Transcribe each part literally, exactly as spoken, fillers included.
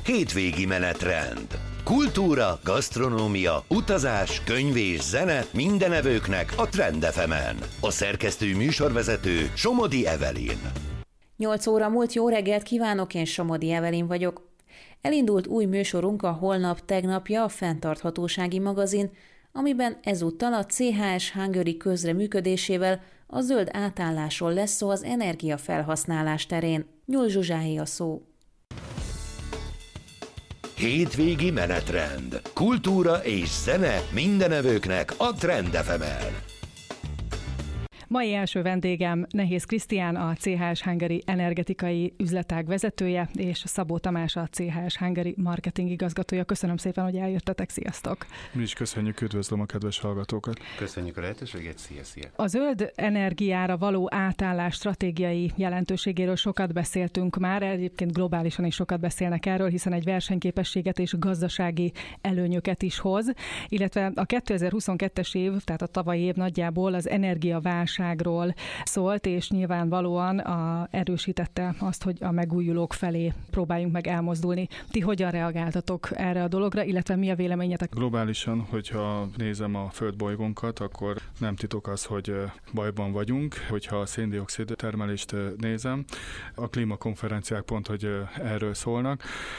Hétvégi menetrend. Kultúra, gasztronómia, utazás, könyv és zene minden evőknek a Trend ef emen. A szerkesztő műsorvezető Somodi Evelyn. nyolc óra múlt, jó reggelt kívánok, én Somodi Evelyn vagyok. Elindult új műsorunk, a Holnap tegnapja, a fenntarthatósági magazin, amiben ezúttal a cé há es Hungary közreműködésével a zöld átállásról lesz szó az energiafelhasználás terén. Nyúl Zsuzsáé a szó. Hétvégi menetrend. Kultúra és zene minden evőknek a Trend ef emen. Mai első vendégem Nehéz Krisztián, a cé há es Hungary energetikai üzletág vezetője, és Szabó Tamás, a cé há es Hungary marketing igazgatója. Köszönöm szépen, hogy eljöttetek, sziasztok! Mi is köszönjük, üdvözlöm a kedves hallgatókat! Köszönjük a lehetőséget, szia, szia! A zöld energiára való átállás stratégiai jelentőségéről sokat beszéltünk már, egyébként globálisan is sokat beszélnek erről, hiszen egy versenyképességet és gazdasági előnyöket is hoz, illetve a kétezer-huszonkettes év, tehát a tavalyi év nagyjából az energiaválság szólt, és nyilvánvalóan a, erősítette azt, hogy a megújulók felé próbáljunk meg elmozdulni. Ti hogyan reagáltatok erre a dologra, illetve mi a véleményetek? Globálisan, hogyha nézem a földbolygónkat, akkor nem titok az, hogy bajban vagyunk. Hogyha a széndioxid termelést nézem, a klímakonferenciák pont, hogy erről szólnak,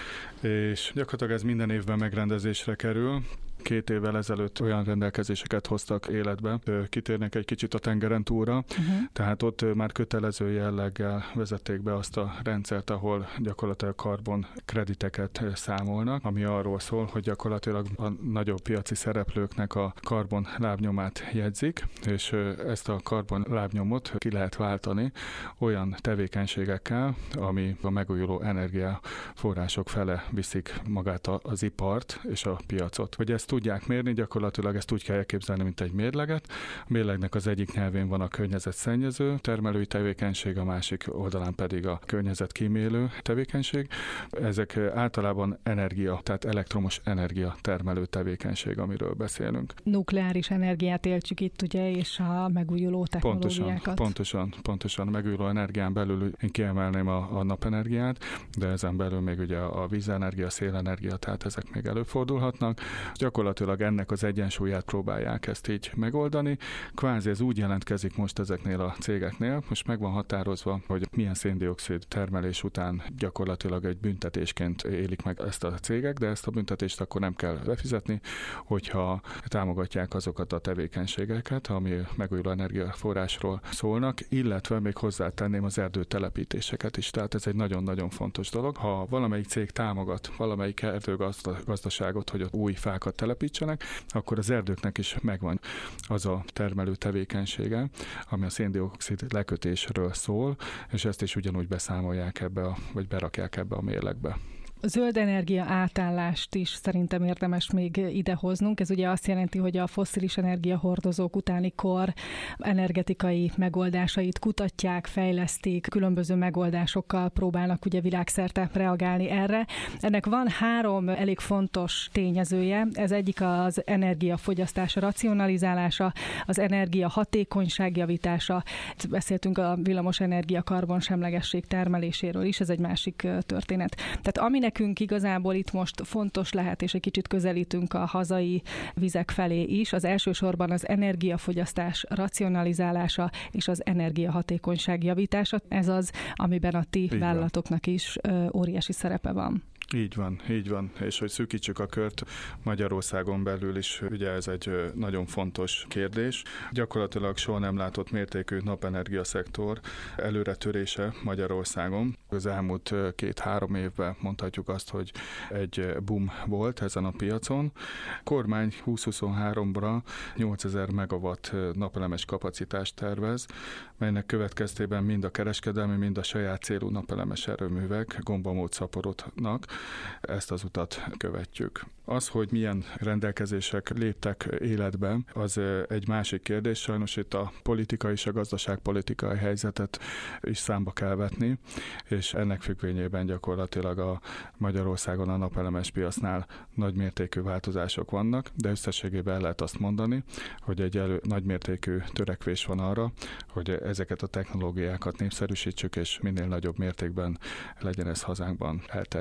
és gyakorlatilag ez minden évben megrendezésre kerül. Két évvel ezelőtt olyan rendelkezéseket hoztak életbe, kitérnek egy kicsit a tengeren túlra, uh-huh. tehát ott már kötelező jelleggel vezették be azt a rendszert, ahol gyakorlatilag karbon krediteket számolnak, ami arról szól, hogy gyakorlatilag a nagyobb piaci szereplőknek a karbon lábnyomát jegyzik, és ezt a karbon lábnyomot ki lehet váltani olyan tevékenységekkel, ami a megújuló energiaforrások fele viszik magát az ipart és a piacot. Hogy ezt tudják mérni, gyakorlatilag ezt úgy kell elképzelni, mint egy mérleget. A mérlegnek az egyik nyelvén van a környezetszennyező termelői tevékenység, a másik oldalán pedig a környezetkímélő tevékenység. Ezek általában energia, tehát elektromos energia termelő tevékenység, amiről beszélünk. Nukleáris energiát éltsük itt, ugye, és a megújuló technológiákat. Pontosan, pontosan, pontosan. Megújuló energián belül én kiemelném a, a napenergiát, de ezen belül még ugye a vízenergia, szélenergia, tehát ezek még előfordulhatnak. Gyakorlatilag ennek az egyensúlyát próbálják ezt így megoldani. Kvázi ez úgy jelentkezik most ezeknél a cégeknél, most meg van határozva, hogy milyen széndioxid termelés után gyakorlatilag egy büntetésként élik meg ezt a cégek, de ezt a büntetést akkor nem kell befizetni, hogyha támogatják azokat a tevékenységeket, ami megújuló energiaforrásról szólnak, illetve még hozzátenném az erdőtelepítéseket is. Tehát ez egy nagyon-nagyon fontos dolog. Ha valamelyik cég támogat valamelyik erdőgazdaságot, hogy ott új fákat telepítsenek, akkor az erdőknek is megvan az a termelő tevékenysége, ami a széndioxid lekötésről szól, és ezt is ugyanúgy beszámolják ebbe, a, vagy berakják ebbe a mérlegbe. A zöld energia átállást is szerintem érdemes még idehoznunk. Ez ugye azt jelenti, hogy a fosszilis energiahordozók utáni kor energetikai megoldásait kutatják, fejlesztik, különböző megoldásokkal próbálnak ugye világszerte reagálni erre. Ennek van három elég fontos tényezője. Ez egyik az energiafogyasztás racionalizálása, az energia hatékonyság javítása. Beszéltünk a villamosenergia karbonsemlegesség termeléséről is, ez egy másik történet. Tehát ami nekünk igazából itt most fontos lehet, és egy kicsit közelítünk a hazai vizek felé is, az elsősorban az energiafogyasztás racionalizálása és az energiahatékonyság javítása. Ez az, amiben a ti Így vállalatoknak van. is ö, óriási szerepe van. Így van, így van, és hogy szűkítsük a kört, Magyarországon belül is, ugye ez egy nagyon fontos kérdés. Gyakorlatilag soha nem látott mértékű napenergia szektor előretörése Magyarországon. Az elmúlt két-három évben mondhatjuk azt, hogy egy boom volt ezen a piacon. A kormány húsz-huszonháromra nyolcezer megawatt napelemes kapacitást tervez, melynek következtében mind a kereskedelmi, mind a saját célú napelemes erőművek gombamód szaporodnak. Ezt az utat követjük. Az, hogy milyen rendelkezések léptek életbe, az egy másik kérdés. Sajnos itt a politikai és a gazdaságpolitikai helyzetet is számba kell vetni, és ennek függvényében gyakorlatilag a Magyarországon a napelemes piacnál nagymértékű változások vannak, de összességében el lehet azt mondani, hogy egy elő, nagymértékű törekvés van arra, hogy ezeket a technológiákat népszerűsítsük, és minél nagyobb mértékben legyen ez hazánkban elterjedve.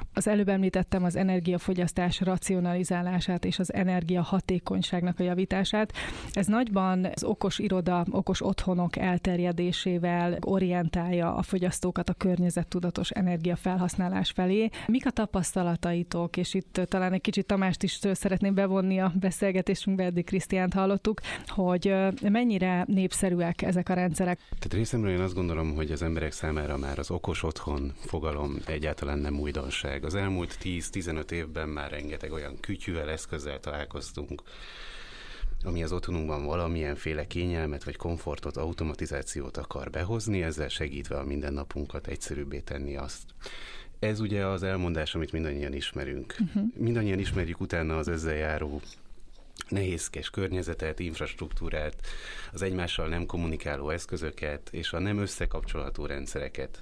Az előbb említettem az energiafogyasztás racionalizálását és az energiahatékonyságnak a javítását. Ez nagyban az okos iroda, okos otthonok elterjedésével orientálja a fogyasztókat a környezettudatos energiafelhasználás felé. Mik a tapasztalataitok, és itt talán egy kicsit Tamást is szeretném bevonni a beszélgetésünkbe, eddig Krisztiánt hallottuk, hogy mennyire népszerűek ezek a rendszerek? Tehát részemről én azt gondolom, hogy az emberek számára már az okos otthon fogalom egyáltalán nem újdonság. Az elmúlt tíz-tizenöt évben már rengeteg olyan kütyűvel, eszközzel találkoztunk, ami az otthonunkban valamilyenféle kényelmet vagy komfortot, automatizációt akar behozni, ezzel segítve a mindennapunkat egyszerűbbé tenni azt. Ez ugye az elmondás, amit mindannyian ismerünk. Uh-huh. Mindannyian ismerjük utána az ezzel járó nehézkes környezetet, infrastruktúrát, az egymással nem kommunikáló eszközöket és a nem összekapcsolható rendszereket.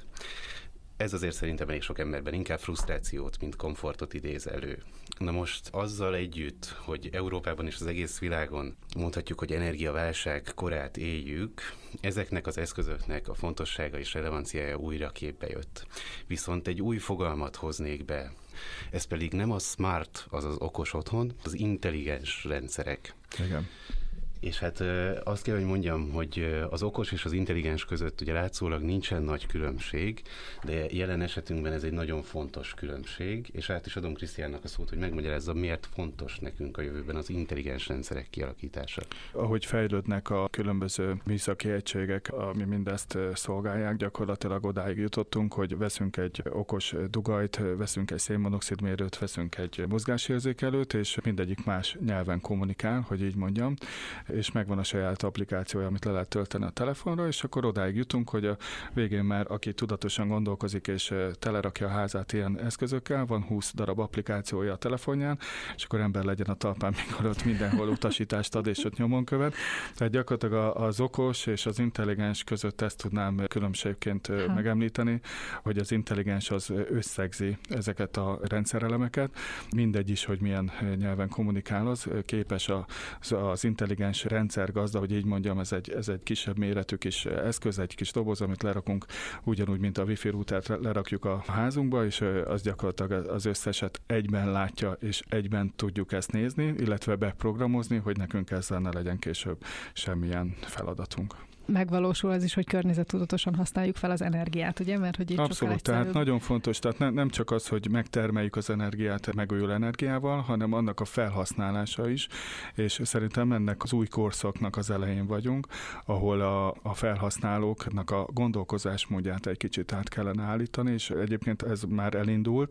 Ez azért szerintem elég sok emberben inkább frusztrációt, mint komfortot idéz elő. Na most azzal együtt, hogy Európában és az egész világon mondhatjuk, hogy energiaválság korát éljük, ezeknek az eszközöknek a fontossága és relevanciája újra képbe jött. Viszont egy új fogalmat hoznék be, ez pedig nem a smart, azaz okos otthon, az intelligens rendszerek. Igen. És hát azt kell, hogy mondjam, hogy az okos és az intelligens között ugye látszólag nincsen nagy különbség, de jelen esetünkben ez egy nagyon fontos különbség, és át is adom Krisztiánnak a szót, hogy megmagyarázza, miért fontos nekünk a jövőben az intelligens rendszerek kialakítása. Ahogy fejlődnek a különböző műszaki egységek, ami mindezt szolgálják, gyakorlatilag odáig jutottunk, hogy veszünk egy okos dugajt, veszünk egy szénmonoxid mérőt, veszünk egy mozgásérzékelőt, és mindegyik más nyelven kommunikál, hogy így mondjam, és megvan a saját applikációja, amit le lehet tölteni a telefonra, és akkor odáig jutunk, hogy a végén már, aki tudatosan gondolkozik és telerakja a házát ilyen eszközökkel, van húsz darab applikációja a telefonján, és akkor ember legyen a talpán, mikor ott mindenhol utasítást ad, és ott nyomon követ. Tehát gyakorlatilag az okos és az intelligens között ezt tudnám különbségként ha. megemlíteni, hogy az intelligens az összegzi ezeket a rendszerelemeket, mindegy is, hogy milyen nyelven kommunikál, az képes az, az intelligens rendszergazda, hogy így mondjam, ez egy, ez egy kisebb méretű kis eszköz, egy kis doboz, amit lerakunk, ugyanúgy, mint a wifi rútert lerakjuk a házunkba, és az gyakorlatilag az összeset egyben látja, és egyben tudjuk ezt nézni, illetve beprogramozni, hogy nekünk ezzel ne legyen később semmilyen feladatunk. Megvalósul az is, hogy környezettudatosan használjuk fel az energiát, ugye? Mert hogy itt abszolút, tehát nagyon fontos, tehát ne, nem csak az, hogy megtermeljük az energiát megújuló energiával, hanem annak a felhasználása is, és szerintem ennek az új korszaknak az elején vagyunk, ahol a, a felhasználóknak a gondolkozásmódját egy kicsit át kellene állítani, és egyébként ez már elindult,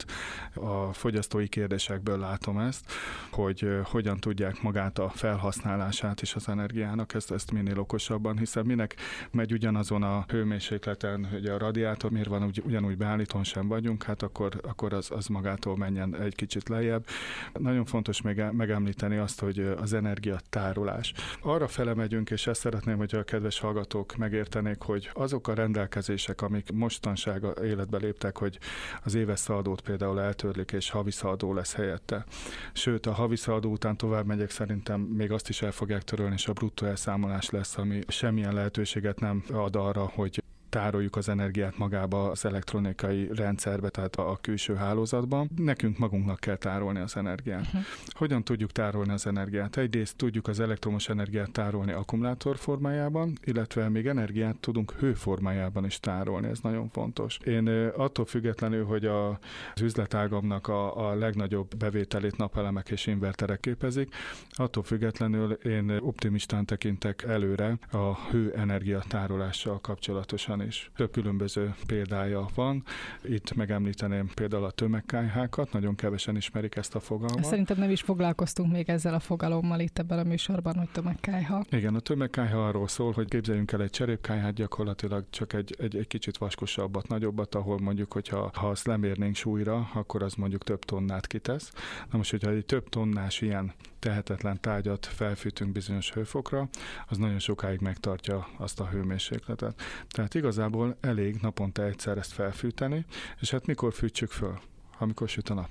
a fogyasztói kérdésekből látom ezt, hogy hogyan tudják magát a felhasználását is az energiának, ezt, ezt minél okosabban, hiszen minek megy ugyanazon a hőmérsékleten, ugye a radiátor, miért van ugy, ugyanúgy beállítón sem vagyunk, hát akkor, akkor az, az magától menjen egy kicsit lejjebb. Nagyon fontos még megemlíteni azt, hogy az energiatárolás. Arra fele megyünk, és ezt szeretném, hogy a kedves hallgatók megértenék, hogy azok a rendelkezések, amik mostansága életbe léptek, hogy az éves szaldót például eltörlik, és havi szaldó lesz helyette. Sőt, a havi szaldó után tovább megyek, szerintem még azt is el fogják törölni, és a bruttó elszámolás lesz, ami semmilyen lehetőséget nem ad arra, hogy tároljuk az energiát magába az elektronikai rendszerbe, tehát a külső hálózatban. Nekünk magunknak kell tárolni az energiát. Uh-huh. Hogyan tudjuk tárolni az energiát? Egyrészt tudjuk az elektromos energiát tárolni akkumulátor formájában, illetve még energiát tudunk hő formájában is tárolni, ez nagyon fontos. Én attól függetlenül, hogy a, az üzletágamnak a, a legnagyobb bevételét napelemek és inverterek képezik, attól függetlenül én optimistán tekintek előre a hőenergia tárolással kapcsolatosan is. Több különböző példája van. Itt megemlíteném például a tömegkályhákat, nagyon kevesen ismerik ezt a fogalmat. Szerintem nem is foglalkoztunk még ezzel a fogalommal itt ebben a műsorban, hogy tömegkályha. Igen, a tömegkályha arról szól, hogy képzeljünk el egy cserépkályhát, gyakorlatilag csak egy, egy, egy kicsit vaskosabbat, nagyobbat, ahol mondjuk, hogyha ha azt lemérnénk súlyra, akkor az mondjuk több tonnát kitesz. Na most, hogyha egy több tonnás ilyen tehetetlen tárgyat felfűtünk bizonyos hőfokra, az nagyon sokáig megtartja azt a hőmérsékletet. Tehát igazából elég naponta egyszer ezt felfűteni, és hát mikor fűtsük föl? Amikor süt a nap.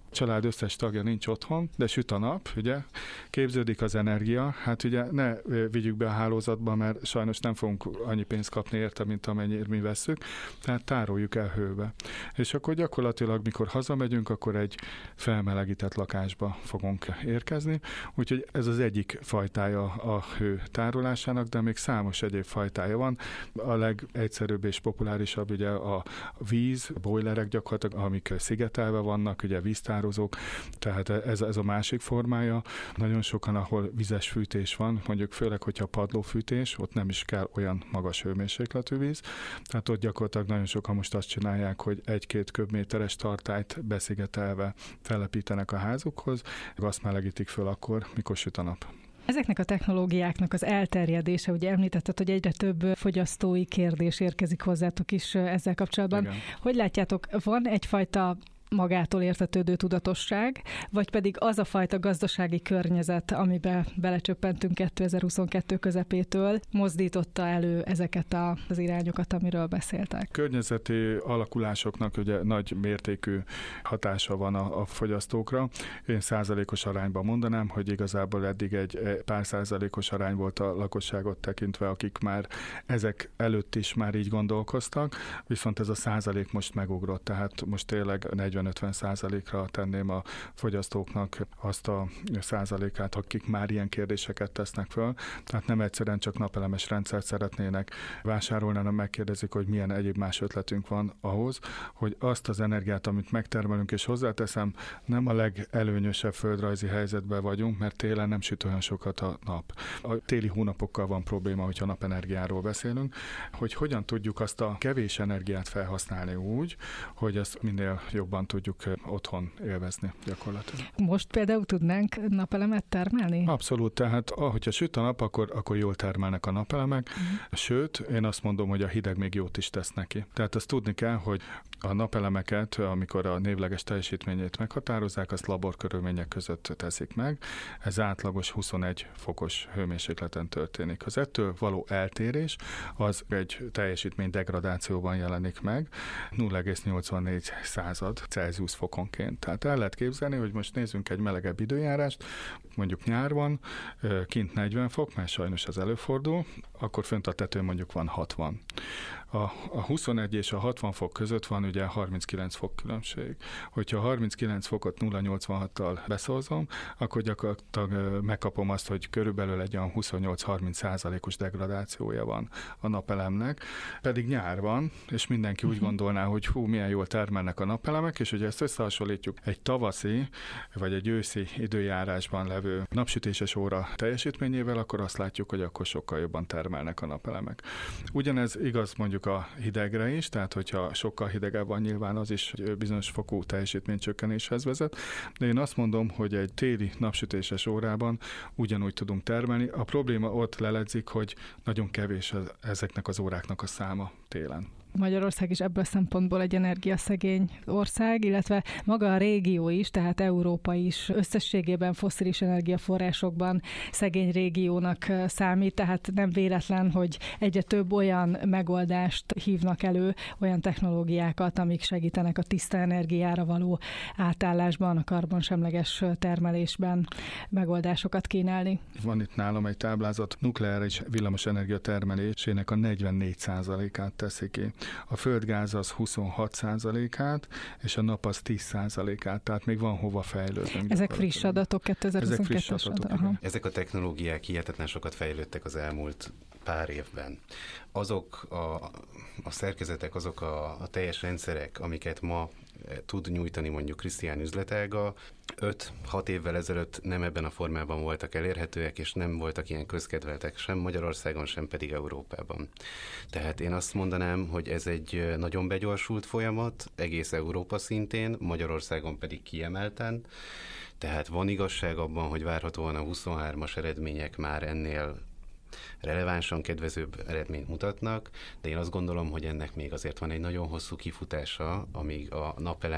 család összes tagja nincs otthon, de süt a nap, ugye, képződik az energia, hát ugye ne vigyük be a hálózatba, mert sajnos nem fogunk annyi pénzt kapni érte, mint amennyire mi vesszük, tehát tároljuk el hőbe. És akkor gyakorlatilag, mikor hazamegyünk, akkor egy felmelegített lakásba fogunk érkezni, úgyhogy ez az egyik fajtája a hő tárolásának, de még számos egyéb fajtája van. A legegyszerűbb és populárisabb ugye a víz, bojlerek gyakorlatilag, amik szigetelve vannak, ugye víztározók, tehát ez, ez a másik formája. Nagyon sokan, ahol vizes fűtés van, mondjuk főleg, hogyha padlófűtés, ott nem is kell olyan magas hőmérsékletű víz, tehát ott gyakorlatilag nagyon sokan most azt csinálják, hogy egy-két köbméteres tartályt beszigetelve telepítenek a házukhoz, azt melegítik föl akkor, mikor süt a nap. Ezeknek a technológiáknak az elterjedése, ugye említetted, hogy egyre több fogyasztói kérdés érkezik hozzátok is ezzel kapcsolatban. Igen. Hogy látjátok, van egyfajta magától értetődő tudatosság, vagy pedig az a fajta gazdasági környezet, amiben belecsöppentünk kétezer-huszonkettő közepétől, mozdította elő ezeket a, az irányokat, amiről beszéltek? Környezeti alakulásoknak ugye nagy mértékű hatása van a, a fogyasztókra. Én százalékos arányban mondanám, hogy igazából eddig egy pár százalékos arány volt a lakosságot tekintve, akik már ezek előtt is már így gondolkoztak, viszont ez a százalék most megugrott, tehát most tényleg negyven-ötven százalékra tenném a fogyasztóknak azt a százalékát, akik már ilyen kérdéseket tesznek föl. Tehát nem egyszerűen csak napelemes rendszert szeretnének vásárolni, hanem megkérdezik, hogy milyen egyéb más ötletünk van ahhoz, hogy azt az energiát, amit megtermelünk, és hozzáteszem, nem a legelőnyösebb földrajzi helyzetben vagyunk, mert télen nem süt olyan sokat a nap. A téli hónapokkal van probléma, hogyha napenergiáról beszélünk, hogy hogyan tudjuk azt a kevés energiát felhasználni úgy, hogy ezt minél jobban tudjuk otthon élvezni gyakorlatilag. Most például tudnánk napelemet termelni? Abszolút, tehát ahogyha süt a nap, akkor, akkor jól termelnek a napelemek, uh-huh. Sőt, én azt mondom, hogy a hideg még jót is tesz neki. Tehát azt tudni kell, hogy a napelemeket, amikor a névleges teljesítményét meghatározzák, azt laborkörülmények között teszik meg. Ez átlagos huszonegy fokos hőmérsékleten történik. Az ettől való eltérés az egy teljesítmény degradációban jelenik meg, nulla egész nyolcvannégy század Celsius fokonként. Tehát el lehet képzelni, hogy most nézzünk egy melegebb időjárást, mondjuk nyárban, kint negyven fok, mert sajnos ez előfordul, akkor fönt a tetőn mondjuk van hatvan. A, a huszonegy és a hatvan fok között van ugye harminckilenc fok különbség. Hogyha a harminckilenc fokot nulla egész nyolcvanhattal beszózom, akkor gyakorlatilag megkapom azt, hogy körülbelül egy olyan huszonnyolc-harminc százalékos degradációja van a napelemnek. Pedig nyár van, és mindenki úgy gondolná, hogy hú, milyen jól termelnek a napelemek, és ugye ezt összehasonlítjuk egy tavaszi vagy egy őszi időjárásban levő napsütéses óra teljesítményével, akkor azt látjuk, hogy akkor sokkal jobban termelnek a napelemek. Ugyanez igaz mondjuk a hidegre is, tehát hogyha sokkal hidegebb van, nyilván az is bizonyos fokú teljesítménycsökkenéshez vezet, de én azt mondom, hogy egy téli napsütéses órában ugyanúgy tudunk termelni. A probléma ott leledzik, hogy nagyon kevés ezeknek az óráknak a száma télen. Magyarország is ebből a szempontból egy energiaszegény ország, illetve maga a régió is, tehát Európa is összességében fosszilis energiaforrásokban szegény régiónak számít, tehát nem véletlen, hogy egyre több olyan megoldást hívnak elő, olyan technológiákat, amik segítenek a tiszta energiára való átállásban, a karbonsemleges termelésben megoldásokat kínálni. Van itt nálam egy táblázat, nukleáris villamosenergia termelésének a negyvennégy százalékát teszi ki. A földgáz az huszonhat százalékát, és a nap az tíz százalékát, tehát még van hova fejlődni. Ezek friss adatok, kétezer-huszonkettes adatok. Ezek a technológiák hihetetlen sokat fejlődtek az elmúlt pár évben. Azok a, a szerkezetek, azok a, a teljes rendszerek, amiket ma tud nyújtani mondjuk Krisztián üzletága, öt-hat évvel ezelőtt nem ebben a formában voltak elérhetőek, és nem voltak ilyen közkedveltek sem Magyarországon, sem pedig Európában. Tehát én azt mondanám, hogy ez egy nagyon begyorsult folyamat, egész Európa szintén, Magyarországon pedig kiemelten. Tehát van igazság abban, hogy várhatóan a huszonhármas eredmények már ennél relevánsan kedvezőbb eredményt mutatnak, de én azt gondolom, hogy ennek még azért van egy nagyon hosszú kifutása, amíg a napelem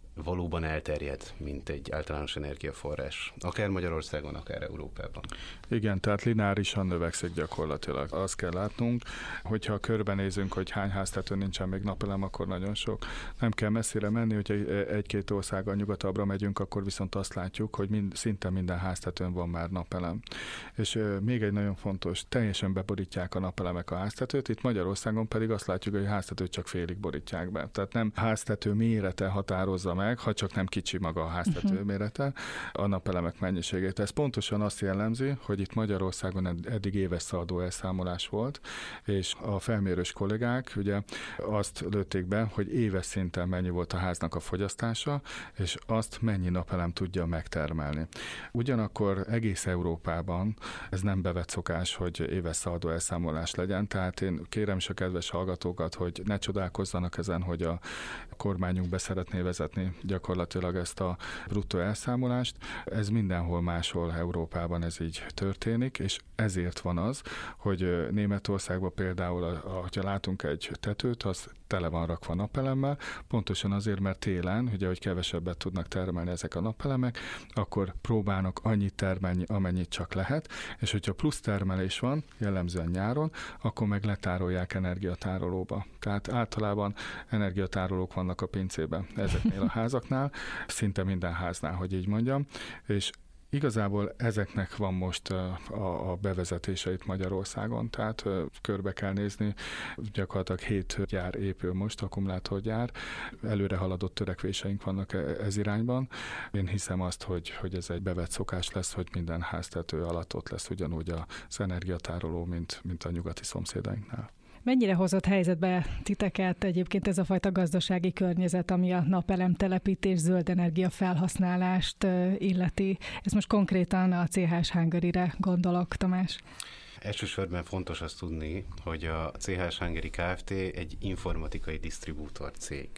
valóban elterjed, mint egy általános energiaforrás, akár Magyarországon, akár Európában. Igen, tehát lineárisan növekszik gyakorlatilag. Azt kell látnunk, hogyha körbenézünk, hogy hány háztetőn nincsen még napelem, akkor nagyon sok. Nem kell messzire menni, hogyha egy-két országgal nyugatabbra megyünk, akkor viszont azt látjuk, hogy mind, szinte minden háztetőn van már napelem. És euh, még egy nagyon fontos, teljesen beborítják a napelemek a háztetőt, itt Magyarországon pedig azt látjuk, hogy a háztetőt csak félig borítják be. Tehát nem háztető mérete határozza meg, ha csak nem kicsi maga a háztető uh-huh. mérete, a napelemek mennyiségét. Ez pontosan azt jellemzi, hogy itt Magyarországon eddig éves szaladó elszámolás volt, és a felmérős kollégák ugye azt lőtték be, hogy éves szinten mennyi volt a háznak a fogyasztása, és azt mennyi napelem tudja megtermelni. Ugyanakkor egész Európában ez nem bevett szokás, hogy éves szaladó elszámolás legyen, tehát én kérem is a kedves hallgatókat, hogy ne csodálkozzanak ezen, hogy a kormányunk be szeretné vezetni gyakorlatilag ezt a bruttó elszámolást. Ez mindenhol máshol Európában ez így történik, és ezért van az, hogy Németországban például, ha látunk egy tetőt, az tele van rakva napelemmel, pontosan azért, mert télen, ugye, hogy kevesebbet tudnak termelni ezek a napelemek, akkor próbálnak annyit termelni, amennyit csak lehet, és hogyha plusz termelés van, jellemzően nyáron, akkor meg letárolják energiatárolóba. Tehát általában energiatárolók vannak a pincében ezeknél a házaknál, szinte minden háznál, hogy így mondjam, és igazából ezeknek van most a, a bevezetése itt Magyarországon, tehát körbe kell nézni, gyakorlatilag hét gyár épül most, akkumulátorgyár, előre haladott törekvéseink vannak ez irányban. Én hiszem azt, hogy, hogy ez egy bevett szokás lesz, hogy minden háztető alatt ott lesz ugyanúgy az energiatároló, mint, mint a nyugati szomszédainknál. Mennyire hozott helyzetbe titeket egyébként ez a fajta gazdasági környezet, ami a napelem telepítés, zöld energia felhasználást illeti? Ez most konkrétan a cé há es Hungary-re gondolok, Tamás. Elsősorban fontos azt tudni, hogy a cé há es Hungary Kft. Egy informatikai disztribútor cég,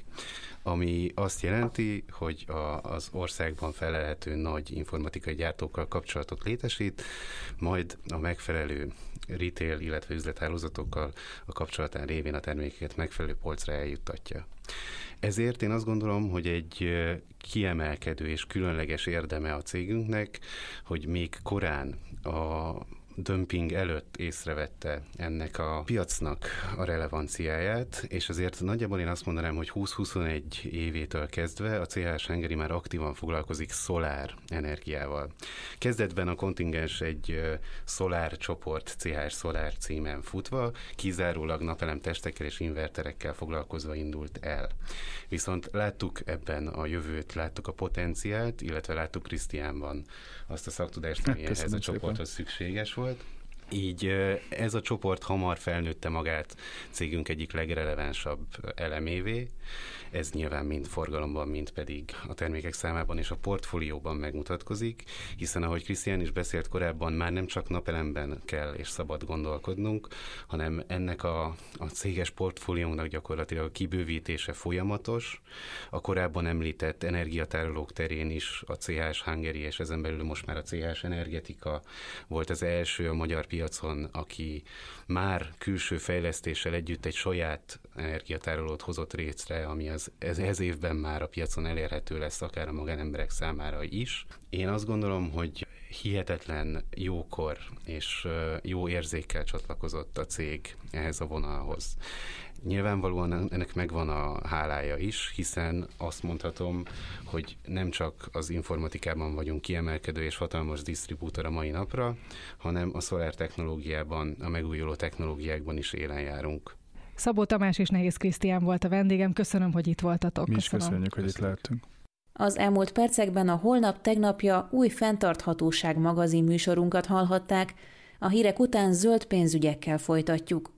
ami azt jelenti, hogy a, az országban felelhető nagy informatikai gyártókkal kapcsolatot létesít, majd a megfelelő retail, illetve üzlethálózatokkal a kapcsolatán révén a termékeket megfelelő polcra eljuttatja. Ezért én azt gondolom, hogy egy kiemelkedő és különleges érdeme a cégünknek, hogy még korán a dömping előtt észrevette ennek a piacnak a relevanciáját, és azért nagyjából én azt mondanám, hogy húsz-huszonegy évétől kezdve a cé há es Hungary már aktívan foglalkozik szolár energiával. Kezdetben a kontingens egy szolár csoport, cé há es Szolár címen futva, kizárólag napelemtestekkel és inverterekkel foglalkozva indult el. Viszont láttuk ebben a jövőt, láttuk a potenciált, illetve láttuk Krisztiánban azt a szaktudást, ami ehhez a csoporthoz szükséges volt. Így ez a csoport hamar felnőtte magát cégünk egyik legrelevánsabb elemévé. Ez nyilván mind forgalomban, mind pedig a termékek számában és a portfólióban megmutatkozik, hiszen ahogy Krisztián is beszélt korábban, már nem csak napelemben kell és szabad gondolkodnunk, hanem ennek a, a céges portfóliónak gyakorlatilag a kibővítése folyamatos. A korábban említett energiatárolók terén is a cé há es Hungary, és ezen belül most már a cé há es Energetika volt az első a magyar piacon, aki már külső fejlesztéssel együtt egy saját energiatárolót hozott létre, ami az ez, ez évben már a piacon elérhető lesz, akár a magánemberek számára is. Én azt gondolom, hogy hihetetlen jókor és jó érzékkel csatlakozott a cég ehhez a vonalhoz. Nyilvánvalóan ennek megvan a hálája is, hiszen azt mondhatom, hogy nem csak az informatikában vagyunk kiemelkedő és hatalmas disztribútor a mai napra, hanem a szolár technológiában, a megújuló technológiákban is élen járunk. Szabó Tamás és Nehéz Krisztián volt a vendégem. Köszönöm, hogy itt voltatok. Mi is köszönjük, hogy itt lehetünk. Az elmúlt percekben a Holnap tegnapja új fenntarthatóság magazin műsorunkat hallhatták. A hírek után zöld pénzügyekkel folytatjuk.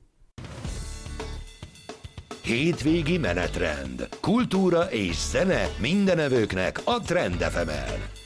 Hétvégi menetrend. Kultúra és zene mindenevőknek a Trend ef emen.